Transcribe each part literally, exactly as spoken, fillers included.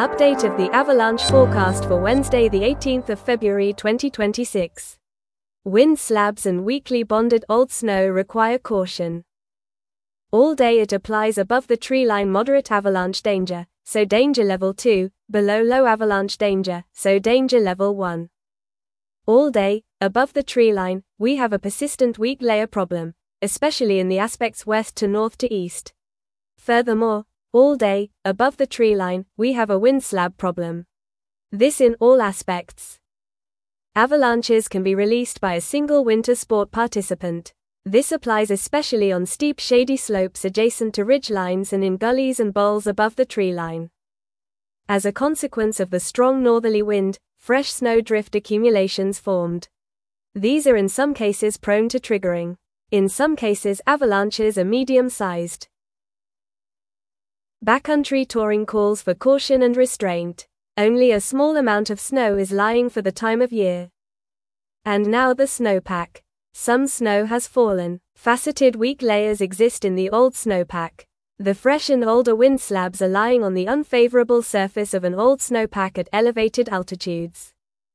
Update of the avalanche forecast for Wednesday the eighteenth of February twenty twenty-six. Wind slabs and weakly bonded old snow require caution. All day it applies above the treeline moderate avalanche danger, so danger level two, below low avalanche danger, so danger level one. All day, above the treeline, we have a persistent weak layer problem, especially in the aspects west to north to east. Furthermore, all day, above the treeline, we have a wind slab problem. This in all aspects. Avalanches can be released by a single winter sport participant. This applies especially on steep shady slopes adjacent to ridge lines and in gullies and bowls above the treeline. As a consequence of the strong northerly wind, fresh snowdrift accumulations formed. These are in some cases prone to triggering. In some cases avalanches are medium-sized. Backcountry touring calls for caution and restraint. Only a small amount of snow is lying for the time of year. And now the snowpack. Some snow has fallen. Faceted weak layers exist in the old snowpack. The fresh and older wind slabs are lying on the unfavorable surface of an old snowpack at elevated altitudes.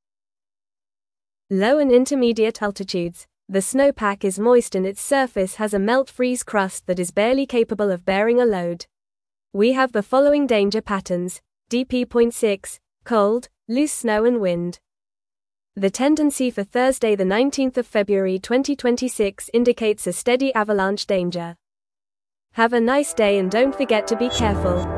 Low and intermediate altitudes, the snowpack is moist and its surface has a melt-freeze crust that is barely capable of bearing a load. We have the following danger patterns: D P point six, cold, loose snow and wind. The tendency for Thursday the nineteenth of February twenty twenty-six indicates a steady avalanche danger. Have a nice day and don't forget to be careful.